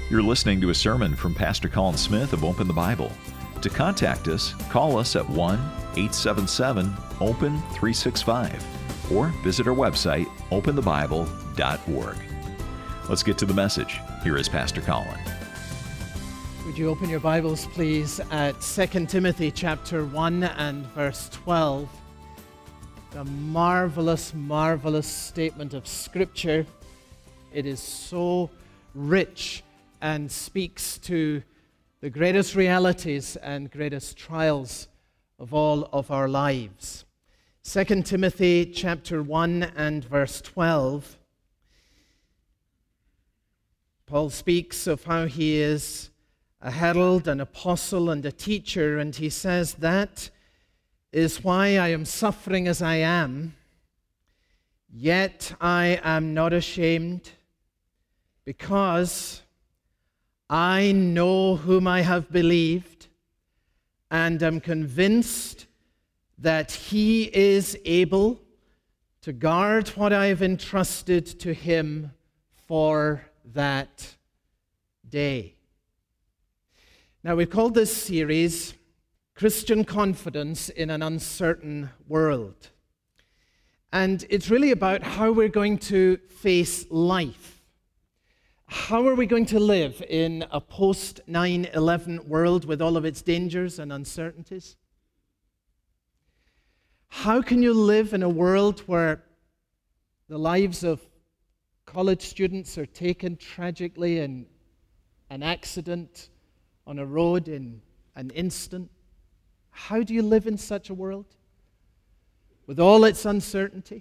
You're listening to a sermon from Pastor Colin Smith of Open the Bible. To contact us, call us at 1-877-OPEN-365 or visit our website, openthebible.org. Let's get to the message. Here is Pastor Colin. Would you open your Bibles, please, at 2 Timothy chapter 1 and verse 12. A marvelous, marvelous statement of Scripture. It is so rich and speaks to the greatest realities and greatest trials of all of our lives. 2 Timothy chapter 1 and verse 12. Paul speaks of how he is a herald, an apostle, and a teacher, and he says, "That is why I am suffering as I am, yet I am not ashamed, because I know whom I have believed, and am convinced that he is able to guard what I have entrusted to him for that day." Now, we've called this series Christian Confidence in an Uncertain World. And it's really about how we're going to face life. How are we going to live in a post-9/11 world with all of its dangers and uncertainties? How can you live in a world where the lives of college students are taken tragically in an accident on a road in an instant? How do you live in such a world with all its uncertainty?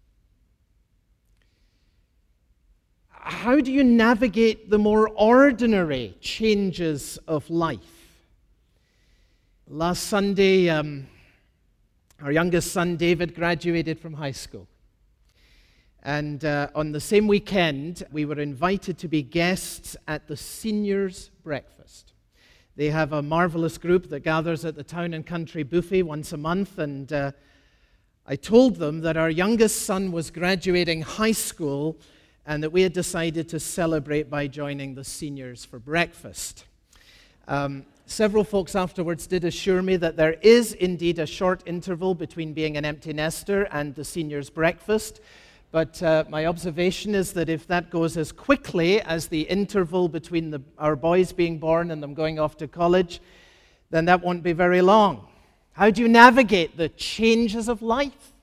How do you navigate the more ordinary changes of life? Last Sunday, our youngest son, David, graduated from high school. And on the same weekend, we were invited to be guests at the seniors' breakfast. They have a marvelous group that gathers at the Town and Country Buffet once a month, and I told them that our youngest son was graduating high school and that we had decided to celebrate by joining the seniors for breakfast. Several folks afterwards did assure me that there is indeed a short interval between being an empty nester and the seniors' breakfast. But my observation is that if that goes as quickly as the interval between our boys being born and them going off to college, then that won't be very long. How do you navigate the changes of life?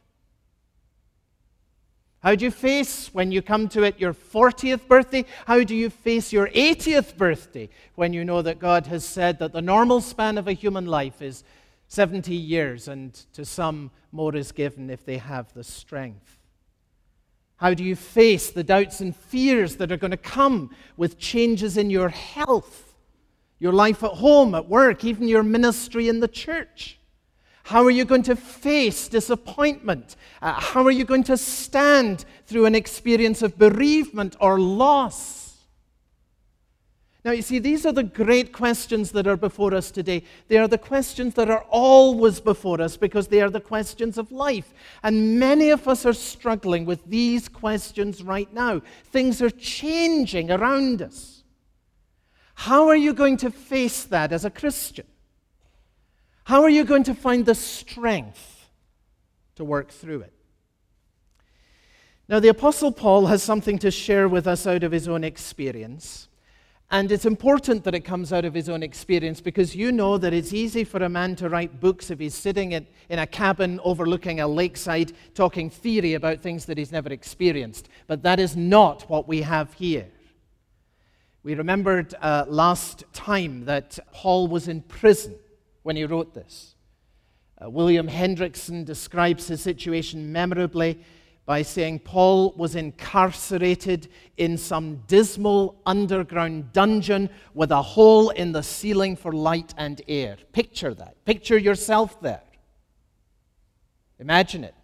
How do you face when you come to it your 40th birthday? How do you face your 80th birthday when you know that God has said that the normal span of a human life is 70 years and to some more is given if they have the strength? How do you face the doubts and fears that are going to come with changes in your health, your life at home, at work, even your ministry in the church? How are you going to face disappointment? How are you going to stand through an experience of bereavement or loss? Now, you see, these are the great questions that are before us today. They are the questions that are always before us because they are the questions of life. And many of us are struggling with these questions right now. Things are changing around us. How are you going to face that as a Christian? How are you going to find the strength to work through it? Now, the Apostle Paul has something to share with us out of his own experience. And it's important that it comes out of his own experience because you know that it's easy for a man to write books if he's sitting in a cabin overlooking a lakeside talking theory about things that he's never experienced. But that is not what we have here. We remembered last time that Paul was in prison when he wrote this. William Hendrickson describes his situation memorably by saying Paul was incarcerated in some dismal underground dungeon with a hole in the ceiling for light and air. Picture that. Picture yourself there. Imagine it.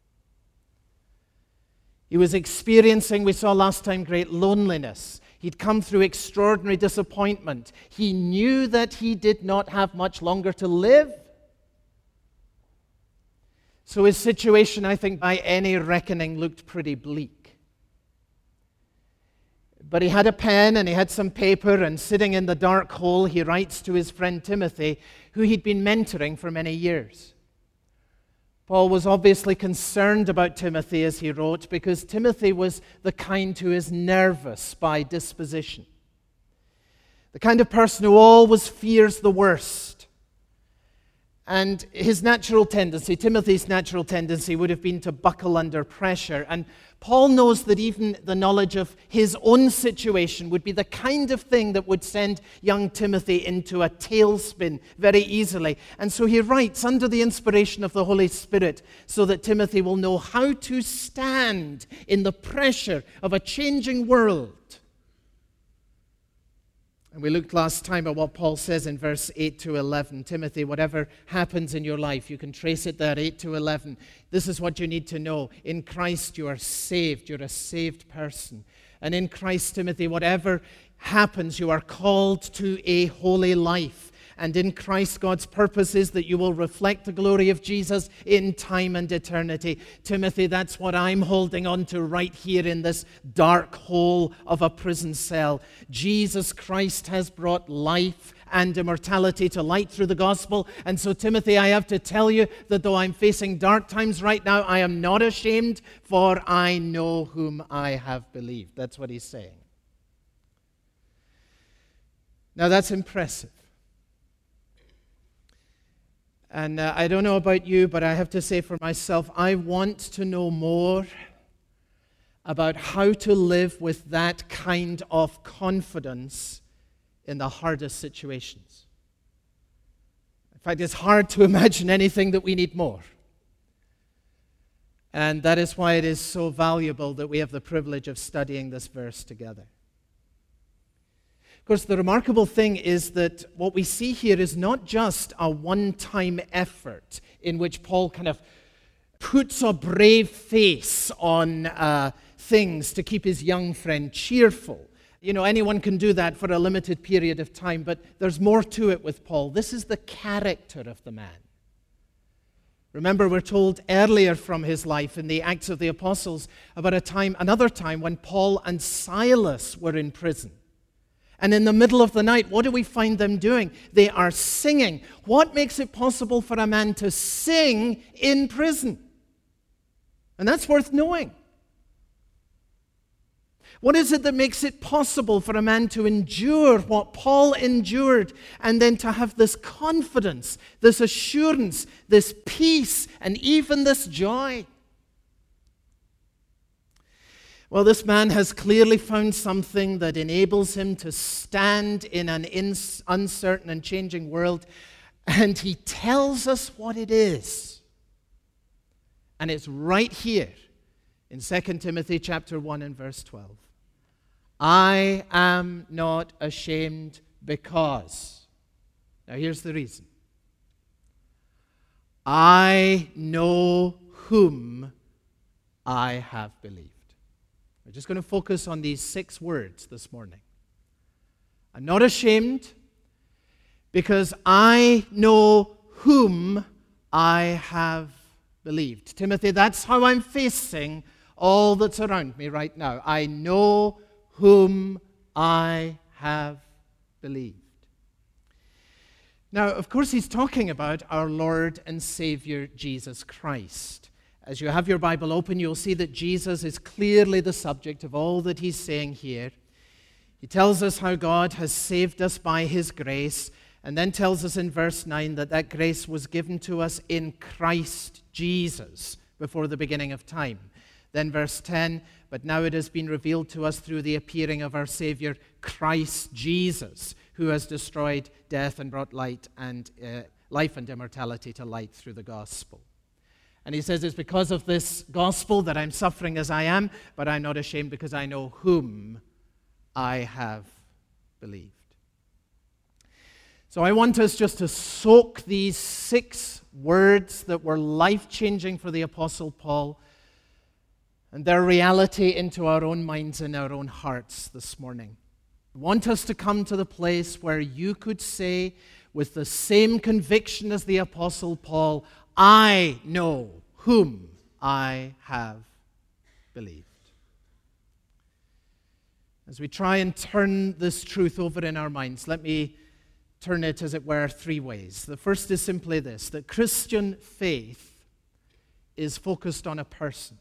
He was experiencing, we saw last time, great loneliness. He'd come through extraordinary disappointment. He knew that he did not have much longer to live. So his situation, I think, by any reckoning, looked pretty bleak. But he had a pen and he had some paper, and sitting in the dark hole, he writes to his friend Timothy, who he'd been mentoring for many years. Paul was obviously concerned about Timothy as he wrote, because Timothy was the kind who is nervous by disposition, the kind of person who always fears the worst. And his natural tendency, Timothy's natural tendency, would have been to buckle under pressure. And Paul knows that even the knowledge of his own situation would be the kind of thing that would send young Timothy into a tailspin very easily. And so he writes under the inspiration of the Holy Spirit so that Timothy will know how to stand in the pressure of a changing world. And we looked last time at what Paul says in verse 8 to 11. Timothy, whatever happens in your life, you can trace it there, 8 to 11. This is what you need to know. In Christ you are saved. You're a saved person. And in Christ, Timothy, whatever happens, you are called to a holy life. And in Christ, God's purpose is that you will reflect the glory of Jesus in time and eternity. Timothy, that's what I'm holding on to right here in this dark hole of a prison cell. Jesus Christ has brought life and immortality to light through the gospel. And so, Timothy, I have to tell you that though I'm facing dark times right now, I am not ashamed, for I know whom I have believed. That's what he's saying. Now, that's impressive. And I don't know about you, but I have to say for myself, I want to know more about how to live with that kind of confidence in the hardest situations. In fact, it's hard to imagine anything that we need more. And that is why it is so valuable that we have the privilege of studying this verse together. Of course, the remarkable thing is that what we see here is not just a one-time effort in which Paul kind of puts a brave face on things to keep his young friend cheerful. You know, anyone can do that for a limited period of time, but there's more to it with Paul. This is the character of the man. Remember, we're told earlier from his life in the Acts of the Apostles about another time when Paul and Silas were in prison. And in the middle of the night, what do we find them doing? They are singing. What makes it possible for a man to sing in prison? And that's worth knowing. What is it that makes it possible for a man to endure what Paul endured and then to have this confidence, this assurance, this peace, and even this joy? Well, this man has clearly found something that enables him to stand in an uncertain and changing world, and he tells us what it is. And it's right here in 2 Timothy chapter 1 and verse 12. I am not ashamed because. Now here's the reason. I know whom I have believed. We're just going to focus on these 6 words this morning. I'm not ashamed because I know whom I have believed. Timothy, that's how I'm facing all that's around me right now. I know whom I have believed. Now, of course, he's talking about our Lord and Savior, Jesus Christ. As you have your Bible open, you'll see that Jesus is clearly the subject of all that he's saying here. He tells us how God has saved us by his grace, and then tells us in verse 9 that that grace was given to us in Christ Jesus before the beginning of time. Then verse 10, but now it has been revealed to us through the appearing of our Savior, Christ Jesus, who has destroyed death and brought life and immortality to light through the gospel. And he says, it's because of this gospel that I'm suffering as I am, but I'm not ashamed because I know whom I have believed. So I want us just to soak these 6 words that were life-changing for the Apostle Paul and their reality into our own minds and our own hearts this morning. I want us to come to the place where you could say with the same conviction as the Apostle Paul, I know whom I have believed. As we try and turn this truth over in our minds, let me turn it, as it were, three ways. The first is simply this, that Christian faith is focused on a person.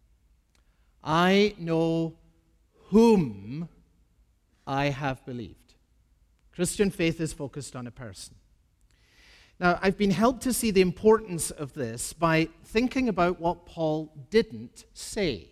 I know whom I have believed. Christian faith is focused on a person. Now, I've been helped to see the importance of this by thinking about what Paul didn't say.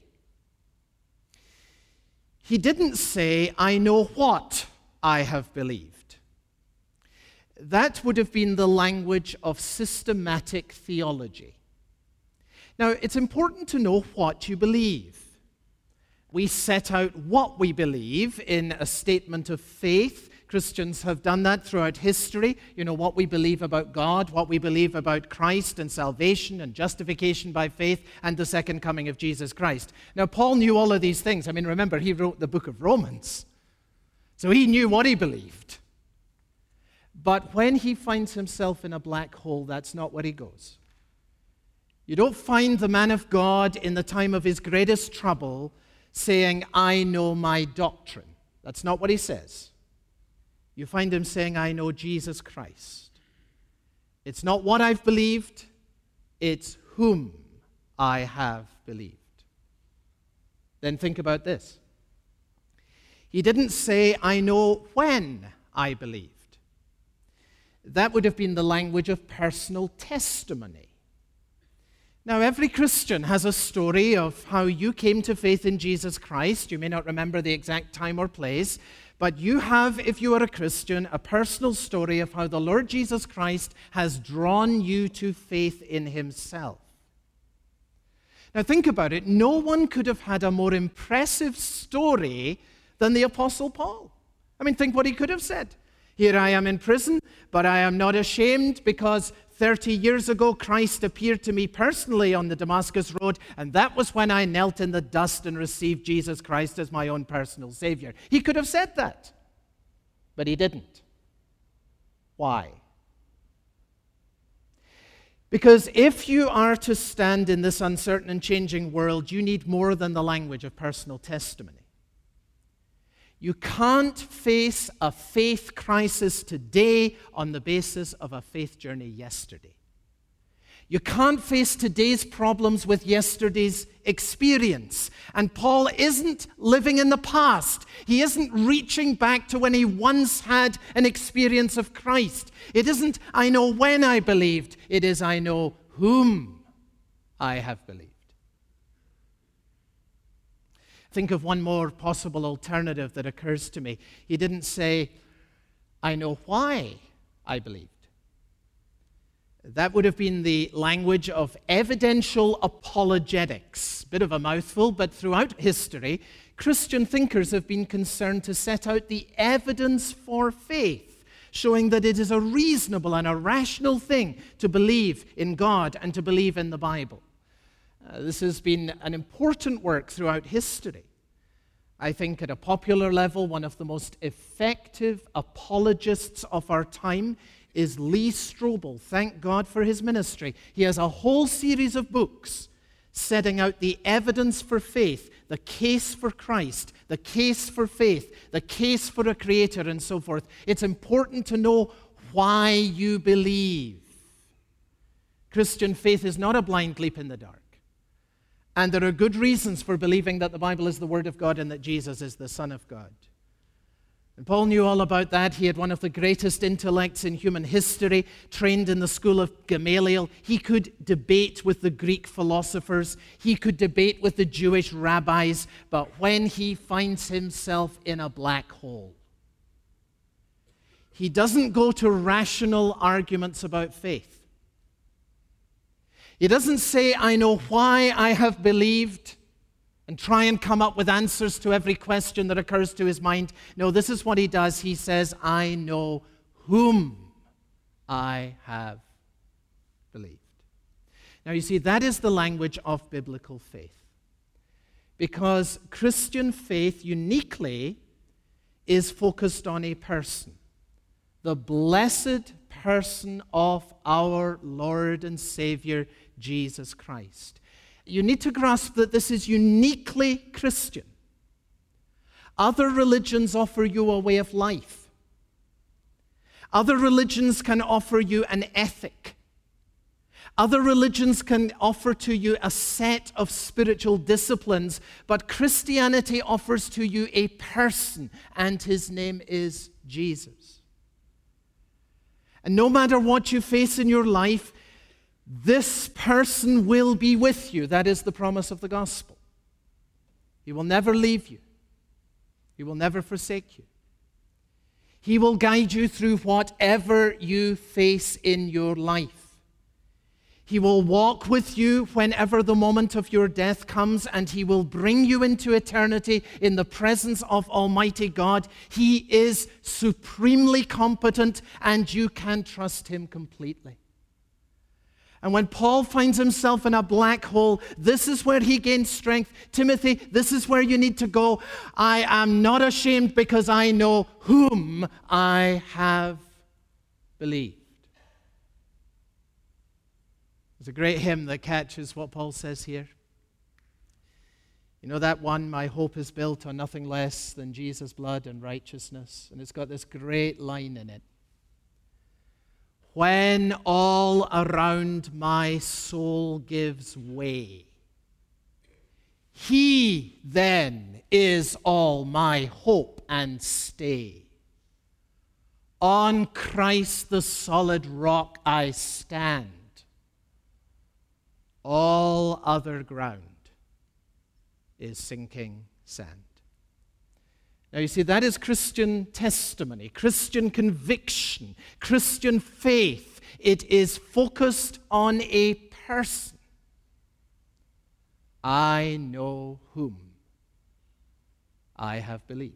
He didn't say, I know what I have believed. That would have been the language of systematic theology. Now, it's important to know what you believe. We set out what we believe in a statement of faith. Christians have done that throughout history. You know, what we believe about God, what we believe about Christ and salvation and justification by faith and the second coming of Jesus Christ. Now, Paul knew all of these things. I mean, remember, he wrote the book of Romans. So he knew what he believed. But when he finds himself in a black hole, that's not where he goes. You don't find the man of God in the time of his greatest trouble saying, I know my doctrine. That's not what he says. You find him saying, I know Jesus Christ. It's not what I've believed, it's whom I have believed. Then think about this. He didn't say, I know when I believed. That would have been the language of personal testimony. Now, every Christian has a story of how you came to faith in Jesus Christ. You may not remember the exact time or place, but you have, if you are a Christian, a personal story of how the Lord Jesus Christ has drawn you to faith in himself. Now, think about it. No one could have had a more impressive story than the Apostle Paul. I mean, think what he could have said. Here I am in prison, but I am not ashamed because 30 years ago Christ appeared to me personally on the Damascus Road, and that was when I knelt in the dust and received Jesus Christ as my own personal Savior. He could have said that, but he didn't. Why? Because if you are to stand in this uncertain and changing world, you need more than the language of personal testimony. You can't face a faith crisis today on the basis of a faith journey yesterday. You can't face today's problems with yesterday's experience. And Paul isn't living in the past. He isn't reaching back to when he once had an experience of Christ. It isn't, I know when I believed. It is, I know whom I have believed. Think of one more possible alternative that occurs to me. He didn't say, I know why I believed. That would have been the language of evidential apologetics. Bit of a mouthful, but throughout history, Christian thinkers have been concerned to set out the evidence for faith, showing that it is a reasonable and a rational thing to believe in God and to believe in the Bible. This has been an important work throughout history. I think at a popular level, one of the most effective apologists of our time is Lee Strobel. Thank God for his ministry. He has a whole series of books setting out the evidence for faith, the case for Christ, the case for faith, the case for a creator, and so forth. It's important to know why you believe. Christian faith is not a blind leap in the dark. And there are good reasons for believing that the Bible is the Word of God and that Jesus is the Son of God. And Paul knew all about that. He had one of the greatest intellects in human history, trained in the school of Gamaliel. He could debate with the Greek philosophers. He could debate with the Jewish rabbis. But when he finds himself in a black hole, he doesn't go to rational arguments about faith. He doesn't say, I know why I have believed, and try and come up with answers to every question that occurs to his mind. No, this is what he does. He says, I know whom I have believed. Now, you see, that is the language of biblical faith. Because Christian faith uniquely is focused on a person. The blessed person of our Lord and Savior, Jesus Christ. You need to grasp that this is uniquely Christian. Other religions offer you a way of life. Other religions can offer you an ethic. Other religions can offer to you a set of spiritual disciplines, but Christianity offers to you a person, and his name is Jesus. And no matter what you face in your life, this person will be with you. That is the promise of the gospel. He will never leave you. He will never forsake you. He will guide you through whatever you face in your life. He will walk with you whenever the moment of your death comes, and he will bring you into eternity in the presence of Almighty God. He is supremely competent, and you can trust him completely. And when Paul finds himself in a black hole, this is where he gains strength. Timothy, this is where you need to go. I am not ashamed because I know whom I have believed. There's a great hymn that catches what Paul says here. You know that one, my hope is built on nothing less than Jesus' blood and righteousness. And it's got this great line in it. When all around my soul gives way, he then is all my hope and stay. On Christ the solid rock I stand. All other ground is sinking sand. Now you see, that is Christian testimony, Christian conviction, Christian faith. It is focused on a person. I know whom I have believed.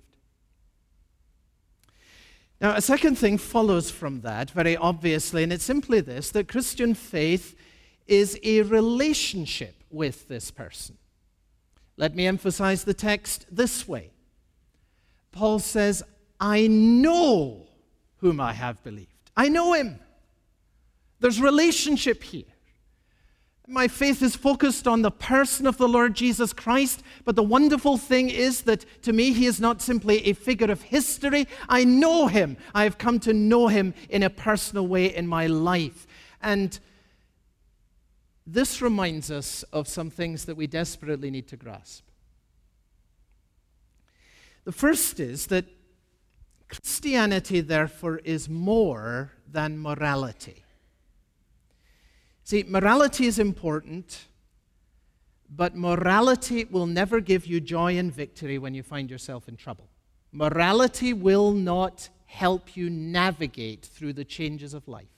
Now a second thing follows from that very obviously, and it's simply this, that Christian faith is a relationship with this person. Let me emphasize the text this way. Paul says, I know whom I have believed. I know him. There's relationship here. My faith is focused on the person of the Lord Jesus Christ, but the wonderful thing is that to me he is not simply a figure of history. I know him. I have come to know him in a personal way in my life. And this reminds us of some things that we desperately need to grasp. The first is that Christianity, therefore, is more than morality. See, morality is important, but morality will never give you joy and victory when you find yourself in trouble. Morality will not help you navigate through the changes of life.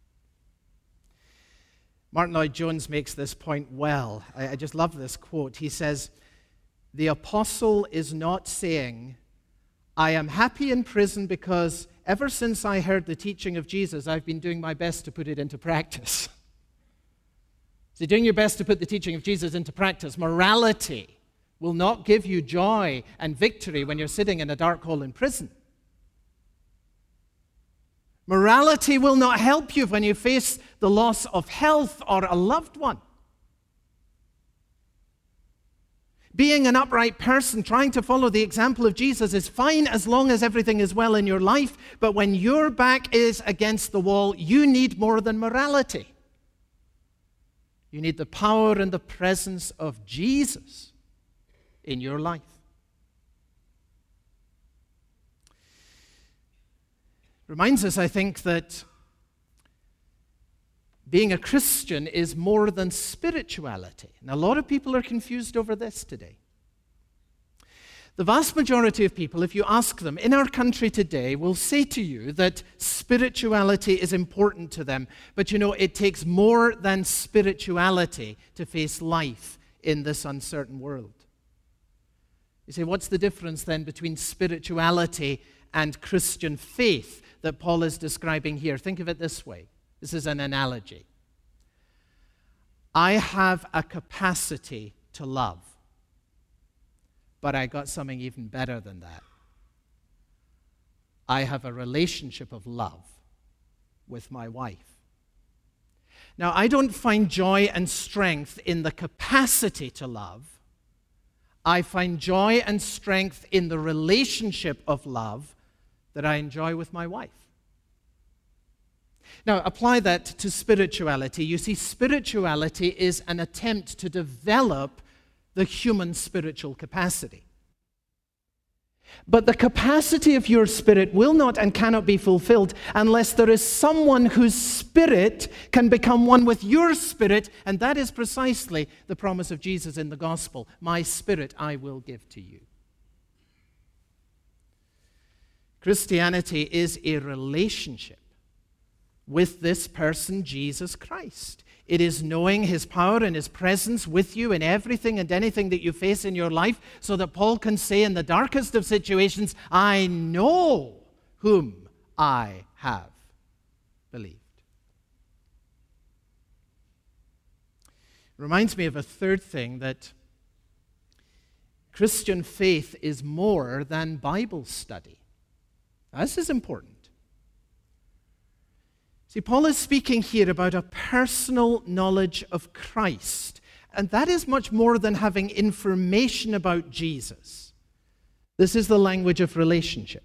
Martin Lloyd-Jones makes this point well. I just love this quote. He says, the apostle is not saying, I am happy in prison because ever since I heard the teaching of Jesus, I've been doing my best to put it into practice. So doing your best to put the teaching of Jesus into practice. Morality will not give you joy and victory when you're sitting in a dark hole in prison. Morality will not help you when you face the loss of health or a loved one. Being an upright person, trying to follow the example of Jesus is fine as long as everything is well in your life, but when your back is against the wall, you need more than morality. You need the power and the presence of Jesus in your life. Reminds us, I think, that being a Christian is more than spirituality. And a lot of people are confused over this today. The vast majority of people, if you ask them, in our country today, will say to you that spirituality is important to them. But you know, it takes more than spirituality to face life in this uncertain world. You say, what's the difference then between spirituality and Christian faith that Paul is describing here? Think of it this way. This is an analogy. I have a capacity to love, but I got something even better than that. I have a relationship of love with my wife. Now, I don't find joy and strength in the capacity to love. I find joy and strength in the relationship of love that I enjoy with my wife. Now, apply that to spirituality. You see, spirituality is an attempt to develop the human spiritual capacity. But the capacity of your spirit will not and cannot be fulfilled unless there is someone whose spirit can become one with your spirit, and that is precisely the promise of Jesus in the gospel. My spirit I will give to you. Christianity is a relationship with this person, Jesus Christ. It is knowing his power and his presence with you in everything and anything that you face in your life, so that Paul can say in the darkest of situations, I know whom I have believed. It reminds me of a third thing, that Christian faith is more than Bible study. This is important. See, Paul is speaking here about a personal knowledge of Christ, and that is much more than having information about Jesus. This is the language of relationship.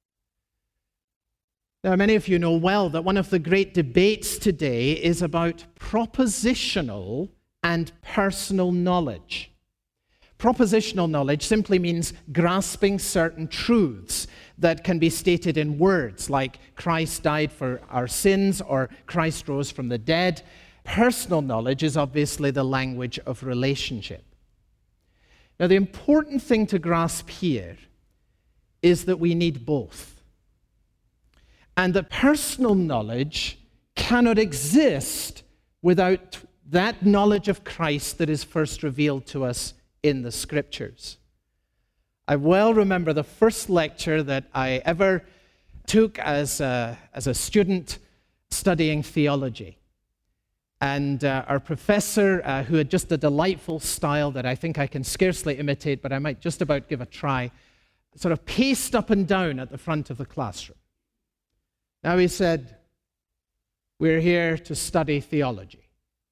Now, many of you know well that one of the great debates today is about propositional and personal knowledge. Propositional knowledge simply means grasping certain truths that can be stated in words, like Christ died for our sins or Christ rose from the dead. Personal knowledge is obviously the language of relationship. Now, the important thing to grasp here is that we need both. And that personal knowledge cannot exist without that knowledge of Christ that is first revealed to us in the Scriptures. I well remember the first lecture that I ever took as a student studying theology. And our professor, who had just a delightful style that I think I can scarcely imitate, but I might just about give a try, sort of paced up and down at the front of the classroom. Now he said, we're here to study theology.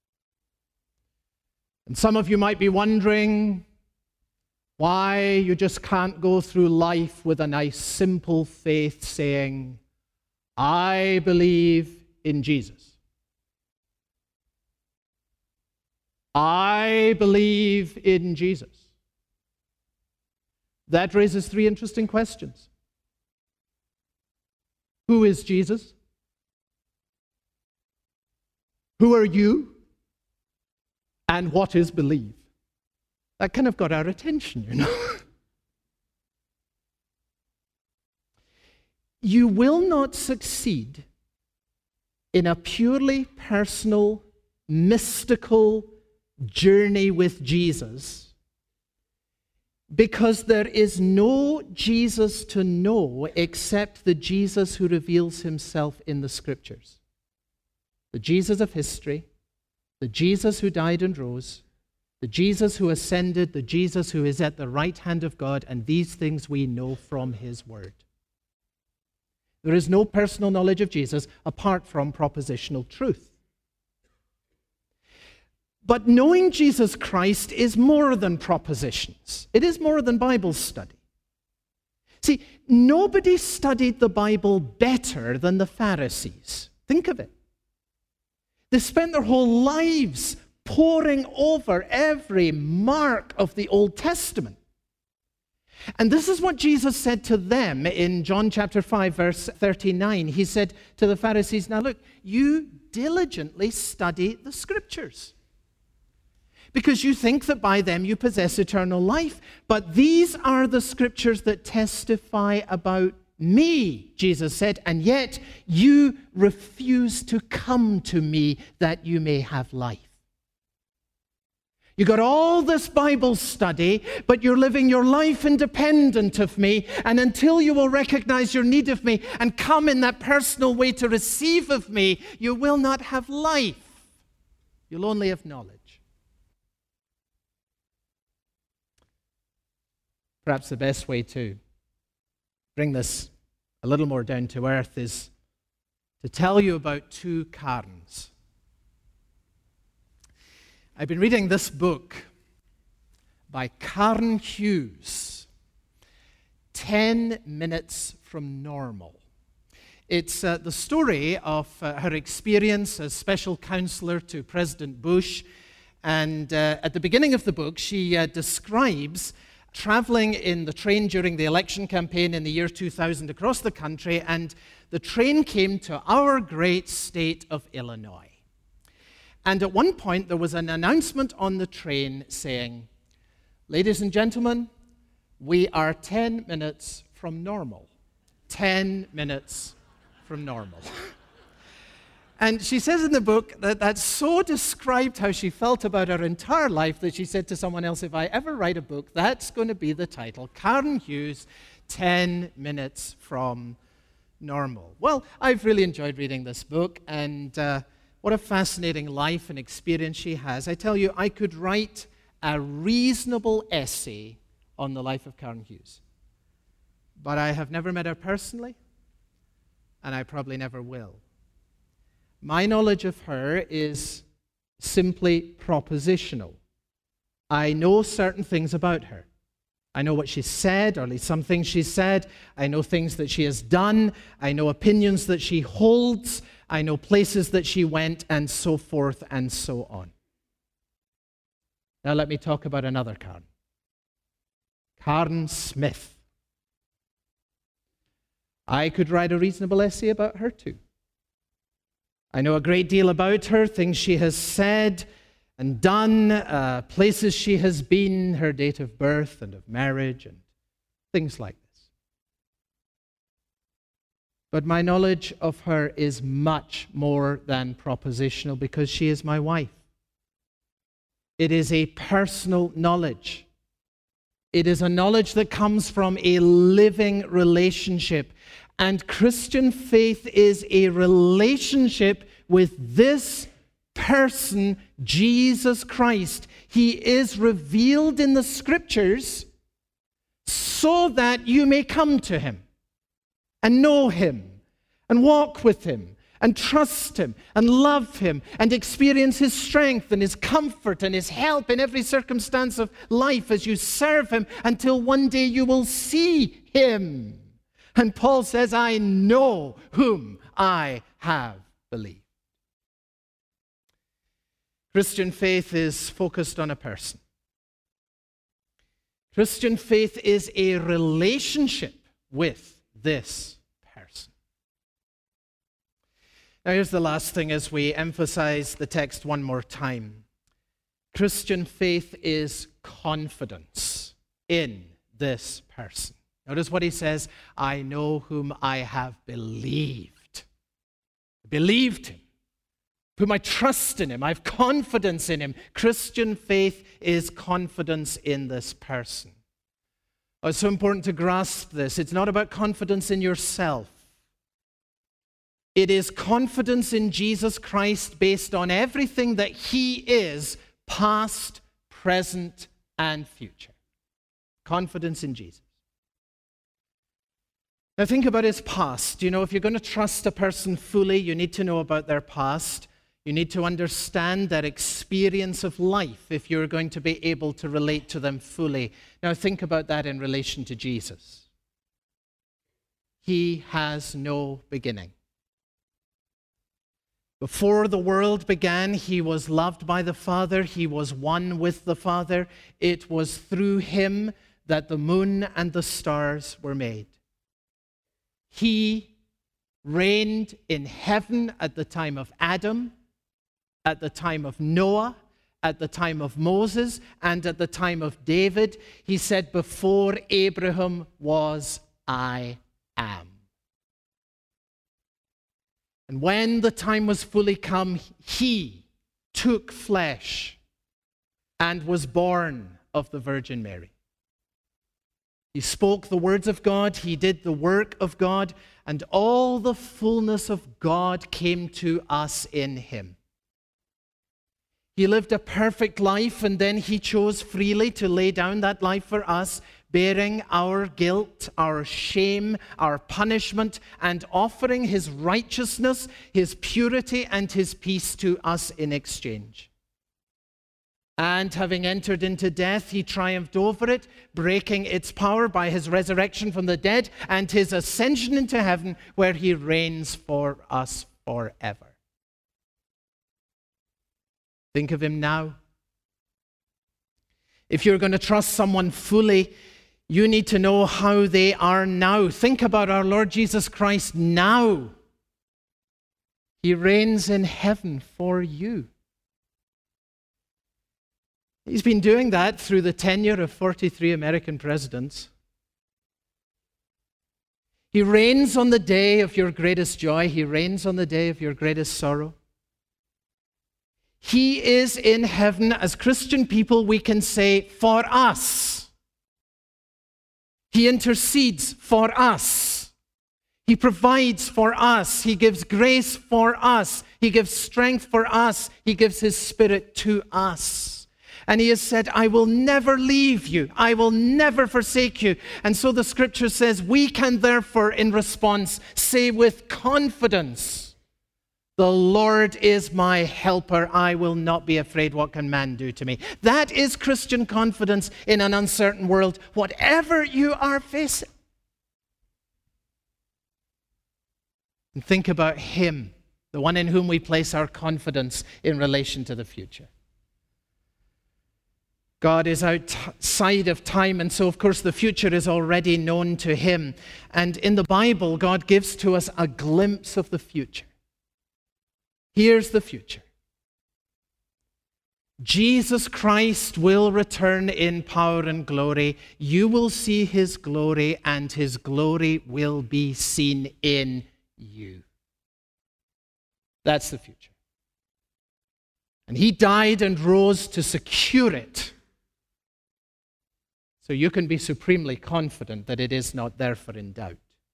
And some of you might be wondering why you just can't go through life with a nice simple faith saying, I believe in Jesus. I believe in Jesus. That raises three interesting questions. Who is Jesus? Who are you? And what is believe? That kind of got our attention, you know. You will not succeed in a purely personal, mystical journey with Jesus because there is no Jesus to know except the Jesus who reveals himself in the Scriptures. The Jesus of history, the Jesus who died and rose, the Jesus who ascended, the Jesus who is at the right hand of God, and these things we know from his word. There is no personal knowledge of Jesus apart from propositional truth. But knowing Jesus Christ is more than propositions. It is more than Bible study. See, nobody studied the Bible better than the Pharisees. Think of it. They spent their whole lives poring over every mark of the Old Testament. And this is what Jesus said to them in John chapter 5, verse 39. He said to the Pharisees, now look, you diligently study the Scriptures, because you think that by them you possess eternal life. But these are the Scriptures that testify about me, Jesus said, and yet you refuse to come to me that you may have life. You got all this Bible study, but you're living your life independent of me, and until you will recognize your need of me and come in that personal way to receive of me, you will not have life. You'll only have knowledge. Perhaps the best way to bring this a little more down to earth is to tell you about two Karens. I've been reading this book by Karen Hughes, 10 Minutes from Normal. It's the story of her experience as special counselor to President Bush. And at the beginning of the book, she describes traveling in the train during the election campaign in the year 2000 across the country, and the train came to our great state of Illinois. And at one point, there was an announcement on the train saying, "Ladies and gentlemen, we are 10 minutes from normal." 10 minutes from normal. And she says in the book that so described how she felt about her entire life that she said to someone else, if I ever write a book, that's going to be the title, Karen Hughes, 10 Minutes from Normal. Well, I've really enjoyed reading this book, and what a fascinating life and experience she has. I tell you, I could write a reasonable essay on the life of Karen Hughes. But I have never met her personally, and I probably never will. My knowledge of her is simply propositional. I know certain things about her. I know what she said, or at least some things she said. I know things that she has done. I know opinions that she holds. I know places that she went, and so forth and so on. Now let me talk about another Karen. Karen Smith. I could write a reasonable essay about her too. I know a great deal about her, things she has said and done, places she has been, her date of birth and of marriage, and things like this. But my knowledge of her is much more than propositional because she is my wife. It is a personal knowledge. It is a knowledge that comes from a living relationship. And Christian faith is a relationship with this person, Jesus Christ. He is revealed in the Scriptures so that you may come to Him and know Him and walk with Him and trust Him and love Him and experience His strength and His comfort and His help in every circumstance of life as you serve Him until one day you will see Him. And Paul says, I know whom I have believed. Christian faith is focused on a person. Christian faith is a relationship with this person. Now here's the last thing as we emphasize the text one more time. Christian faith is confidence in this person. Notice what he says, I know whom I have believed. I believed Him. Put my trust in Him. I have confidence in Him. Christian faith is confidence in this person. Oh, it's so important to grasp this. It's not about confidence in yourself. It is confidence in Jesus Christ based on everything that He is, past, present, and future. Confidence in Jesus. Now think about His past. You know, if you're going to trust a person fully, you need to know about their past. You need to understand their experience of life if you're going to be able to relate to them fully. Now think about that in relation to Jesus. He has no beginning. Before the world began, He was loved by the Father. He was one with the Father. It was through Him that the moon and the stars were made. He reigned in heaven at the time of Adam, at the time of Noah, at the time of Moses, and at the time of David. He said, before Abraham was, I am. And when the time was fully come, He took flesh and was born of the Virgin Mary. He spoke the words of God, He did the work of God, and all the fullness of God came to us in Him. He lived a perfect life, and then He chose freely to lay down that life for us, bearing our guilt, our shame, our punishment, and offering His righteousness, His purity, and His peace to us in exchange. And having entered into death, he triumphed over it, breaking its power by his resurrection from the dead and his ascension into heaven, where he reigns for us forever. Think of him now. If you're going to trust someone fully, you need to know how they are now. Think about our Lord Jesus Christ now. He reigns in heaven for you. He's been doing that through the tenure of 43 American presidents. He reigns on the day of your greatest joy. He reigns on the day of your greatest sorrow. He is in heaven. As Christian people, we can say, for us. He intercedes for us. He provides for us. He gives grace for us. He gives strength for us. He gives his Spirit to us. And he has said, I will never leave you. I will never forsake you. And so the scripture says, we can therefore, in response, say with confidence, the Lord is my helper. I will not be afraid. What can man do to me? That is Christian confidence in an uncertain world, whatever you are facing. And think about him, the one in whom we place our confidence in relation to the future. God is outside of time, and so, of course, the future is already known to him. And in the Bible, God gives to us a glimpse of the future. Here's the future. Jesus Christ will return in power and glory. You will see his glory, and his glory will be seen in you. That's the future. And he died and rose to secure it. So you can be supremely confident that it is not therefore in doubt.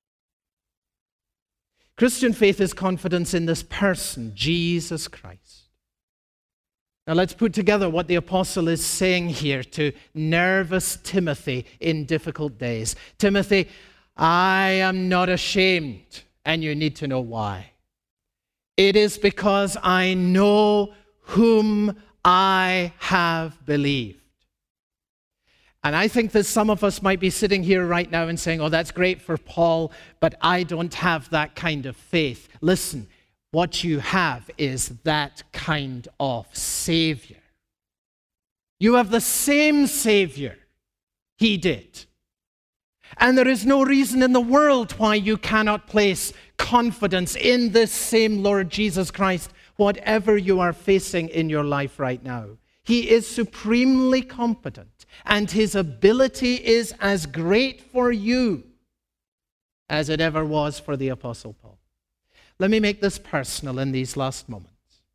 Christian faith is confidence in this person, Jesus Christ. Now let's put together what the apostle is saying here to nervous Timothy in difficult days. Timothy, I am not ashamed, and you need to know why. It is because I know whom I have believed. And I think that some of us might be sitting here right now and saying, oh, that's great for Paul, but I don't have that kind of faith. Listen, what you have is that kind of Savior. You have the same Savior he did. And there is no reason in the world why you cannot place confidence in this same Lord Jesus Christ, whatever you are facing in your life right now. He is supremely competent, and his ability is as great for you as it ever was for the Apostle Paul. Let me make this personal in these last moments.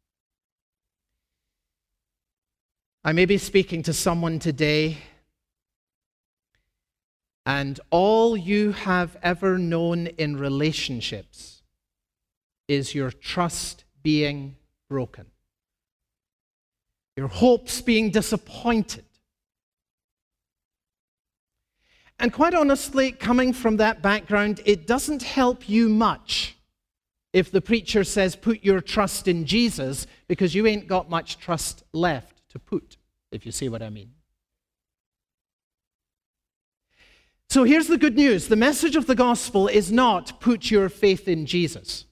I may be speaking to someone today, and all you have ever known in relationships is your trust being broken, your hopes being disappointed. And quite honestly, coming from that background, it doesn't help you much if the preacher says, put your trust in Jesus, because you ain't got much trust left to put, if you see what I mean. So here's the good news. The message of the gospel is not put your faith in Jesus.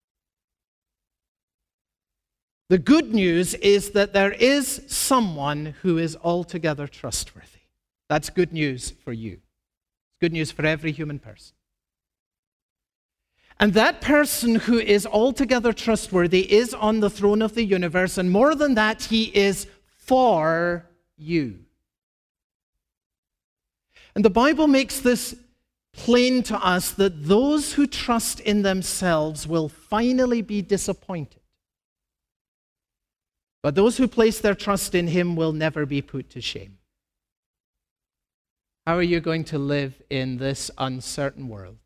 The good news is that there is someone who is altogether trustworthy. That's good news for you. It's good news for every human person. And that person who is altogether trustworthy is on the throne of the universe, and more than that, he is for you. And the Bible makes this plain to us that those who trust in themselves will finally be disappointed. But those who place their trust in him will never be put to shame. How are you going to live in this uncertain world?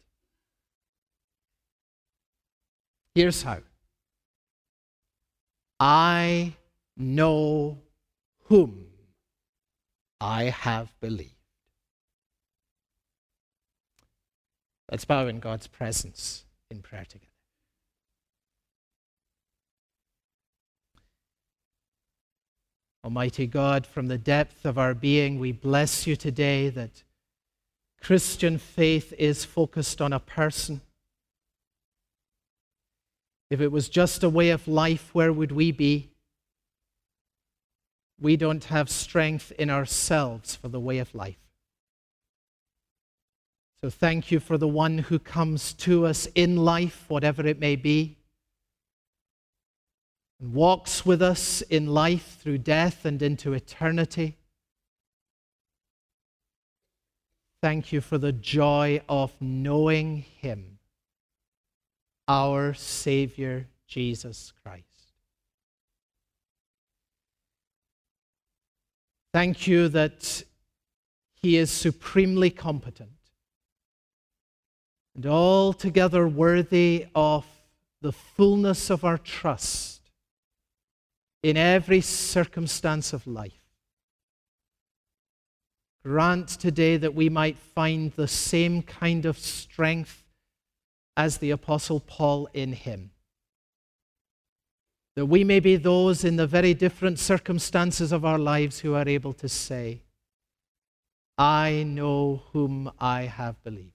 Here's how. I know whom I have believed. Let's bow in God's presence in prayer together. Almighty God, from the depth of our being, we bless you today that Christian faith is focused on a person. If it was just a way of life, where would we be? We don't have strength in ourselves for the way of life. So thank you for the one who comes to us in life, whatever it may be, and walks with us in life through death and into eternity. Thank you for the joy of knowing him, our Savior, Jesus Christ. Thank you that he is supremely competent and altogether worthy of the fullness of our trust in every circumstance of life. Grant today that we might find the same kind of strength as the Apostle Paul in him. That we may be those in the very different circumstances of our lives who are able to say, I know whom I have believed.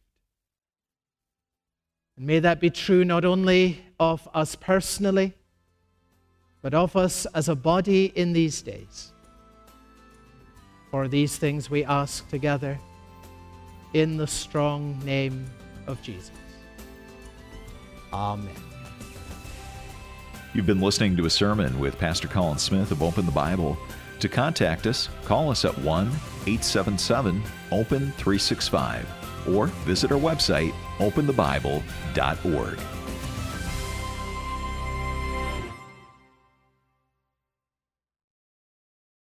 And may that be true not only of us personally, but of us as a body in these days. For these things we ask together in the strong name of Jesus. Amen. You've been listening to a sermon with Pastor Colin Smith of Open the Bible. To contact us, call us at 1-877-OPEN-365 or visit our website, openthebible.org.